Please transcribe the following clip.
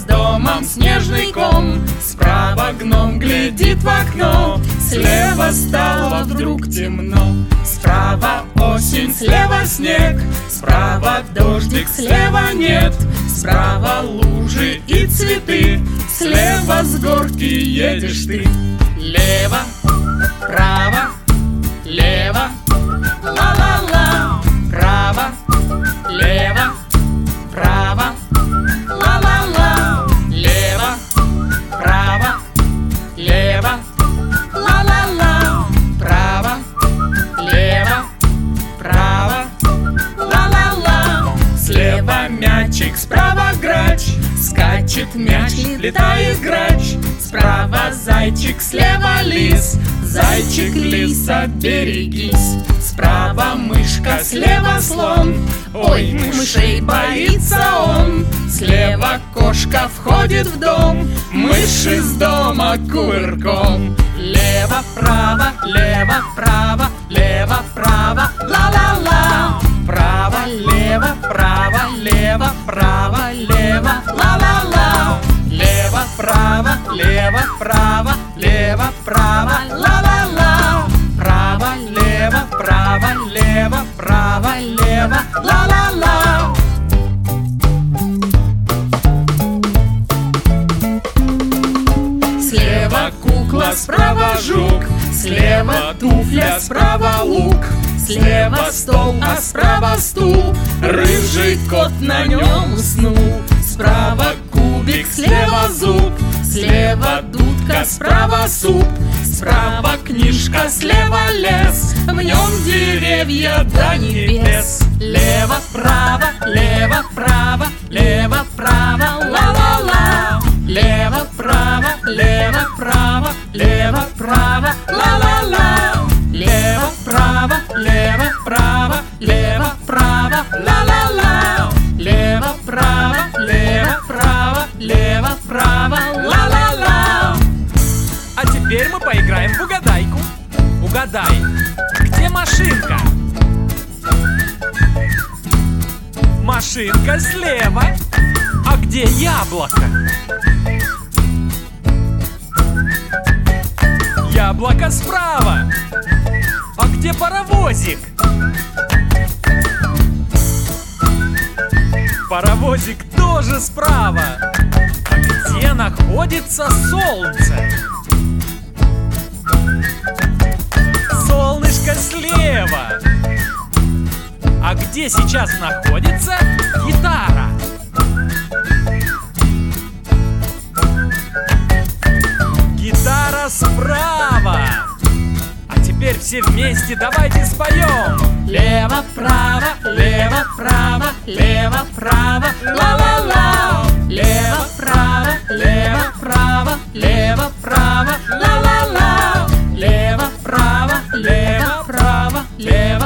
домом снежный ком. Справа гном глядит в окно, слева стало вдруг темно. Справа осень, слева снег, справа дождик, слева нет. Справа лужи и цветы, слева с горки едешь ты. Лево, право, лево, ла-ла-ла. Право, лево, право, ла-ла-ла. Лево, право, лево, ла-ла-ла. Право, лево, право, ла-ла-ла. Слева мячик, справа грач, скачет мяч, летает грач. Справа зайчик, слева лис, зайчик, лиса, берегись. Справа мышка, слева слон, ой, мышей боится он. Слева кошка входит в дом, мышь из дома кувырком. Лево, право, лево, право, лево, право, ла-ла-ла. Право, лево, право, лево, право, лево, ла-ла-ла. Лево, право, лево, право, лево, право, ла-ла-ла. Право, лево, право, лево, право, лево, ла-ла-ла. Слева кукла, справа жук, слева туфля, справа лук. Слева стол, а справа стул, рыжий кот на нем уснул. Справа кубик, слева зуб, слева дудка, справа суп. Справа книжка, слева лес, в нем деревья до небес. Лево, право, лево, право, лево, право, ла-ла-ла. Лево, право, лево, право, лево, право, ла-ла-ла. Лево, право, лево, право, лево, право, ла-ла-ла. Лево, право, лево, право, лево, право, ла-ла-ла. А теперь мы поиграем в угадайку. Угадай, где машинка? Машинка слева. А где яблоко? Яблоко справа. А где паровозик? Паровозик тоже справа. А где находится солнце? Солнышко слева. А где сейчас находится гитара? Гитара справа. А теперь все вместе давайте споем. Лево, право, лево, право, лево, право, ла-ла-ла. Лево, право, лево, право, лево, право, ла-ла-ла. Лево, право, лево, право, лево.